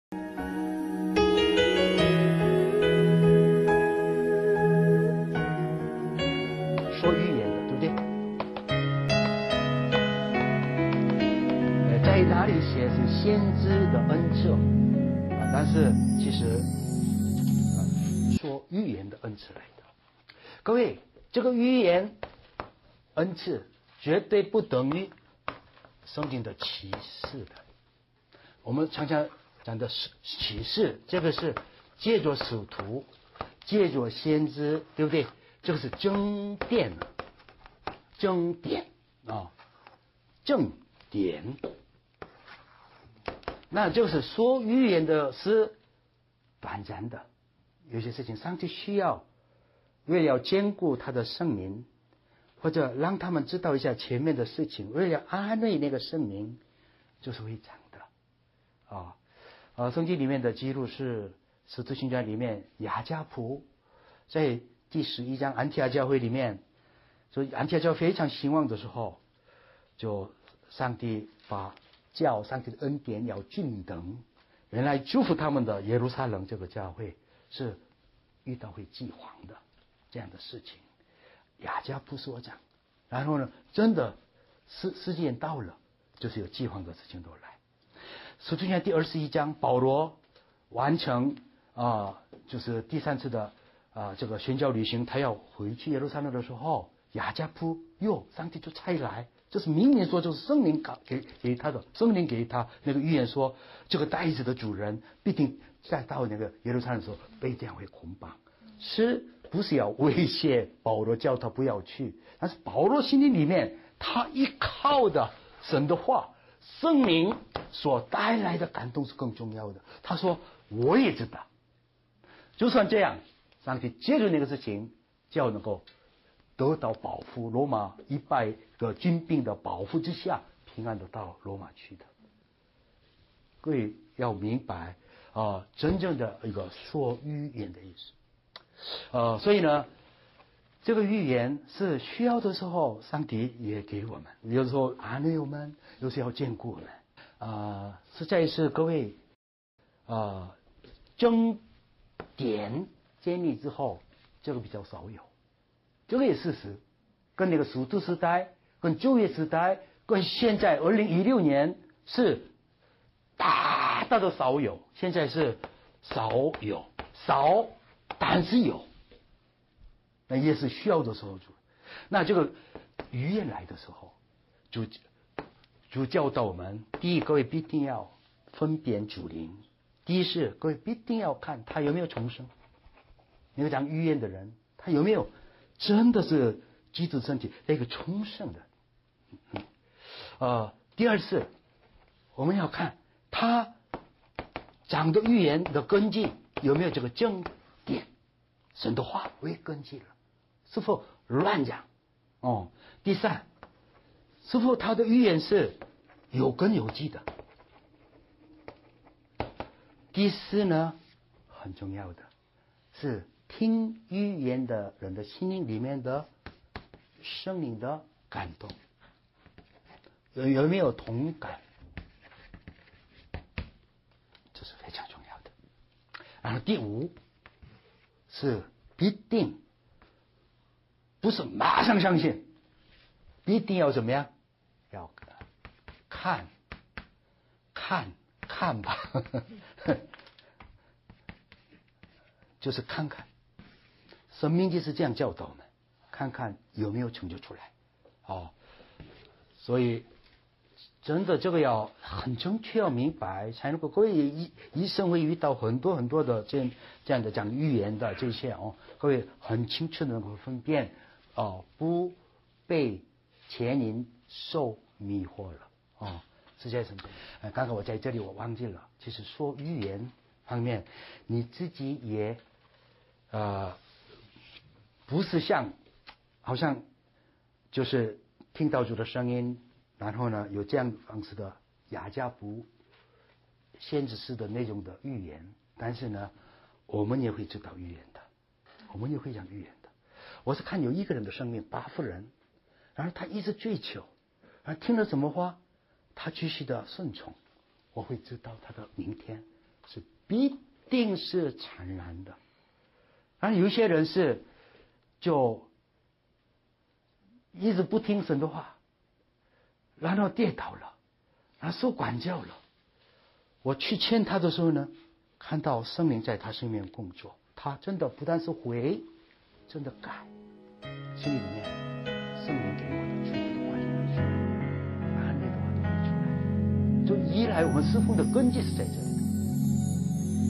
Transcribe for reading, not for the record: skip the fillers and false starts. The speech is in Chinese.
说预言的，对不对？在哪里写是先知的恩赐啊？但是其实说预言的恩赐来的。各位，这个预言恩赐绝对不等于圣经的启示的。我们常常讲的是启示，这个是借着使徒，借着先知，对不对？这个是正典啊，正典。那就是说预言的是短暂的，有些事情上帝需要为了兼顾他的圣民，或者让他们知道一下前面的事情，为了安慰那个圣民，就是会讲的。圣经里面的记录是使徒行传里面雅加普在第11章安提阿教会里面，所以安提阿教会非常兴旺的时候，就上帝上帝的恩典要均等，原来祝福他们的耶路撒冷这个教会是遇到会饥荒的这样的事情，雅加普所讲。然后呢，真的时间到了，就是有饥荒的事情都来。使徒行传第21章，保罗完成就是第3次的这个宣教旅行，他要回去耶路撒冷的时候，雅加普上帝就差来，这是明明说就是圣灵给他的，圣灵给他那个预言说，这个袋子的主人必定再到那个耶路撒冷的时候被这样会捆绑，是不是要威胁保罗叫他不要去？但是保罗心里面他依靠的神的话，圣灵所带来的感动是更重要的。他说我也知道，就算这样，上帝借着那个事情就能够得到保护，罗马100个军兵的保护之下，平安的到罗马去的。各位要明白真正的一个说预言的意思。所以呢，这个预言是需要的时候，上帝也给我们，有时候安慰我们，有时候要兼顾我们。实在是各位正典建立之后，这个比较少有，这个也事实，跟那个使徒时代、跟旧约时代、跟现在2016年是大大的少有，现在是少有，但是有，那也是需要的时候就。那这个预言来的时候，就教导我们，第一，各位必定要分辨主灵；第一是各位必定要看他有没有重生。那个讲预言的人，他有没有真的是基督身体那个重生的？第二是我们要看他讲的预言的根基有没有这个正典，神的话为根基了，是否乱讲？第三，是否他的预言是有根有基的？第四呢，很重要的是听预言的人的心灵里面的圣灵的感动，有没有同感？这是非常重要的。然后第五是必定不是马上相信，必定要怎么样？要看吧就是看看。生命记是这样教导我们，看看有没有成就出来。所以真的这个要很正确，要明白，才能够各位一生会遇到很多很多的这样的讲预言的这些各位很清楚的能够分辨不被前人受迷惑了实在是刚刚我在这里我忘记了，其实说预言方面你自己也不是好像就是听到主的声音，然后呢有这样方式的雅加普先知式的那种的预言，但是呢我们也会知道预言的，我们也会讲预言的。我是看有一个人的生命8夫人，然后他一直追求，然后听了什么话他继续的顺从，我会知道他的明天是必定是残然的。而有些人是就一直不听神的话，然后跌倒了，然后受管教了。我去劝他的时候呢，看到圣灵在他身边工作，他真的不但是回，真的改，心里面圣灵给我的祝福完全回去，安慰的话都回出来。就一来我们侍奉的根基是在这里。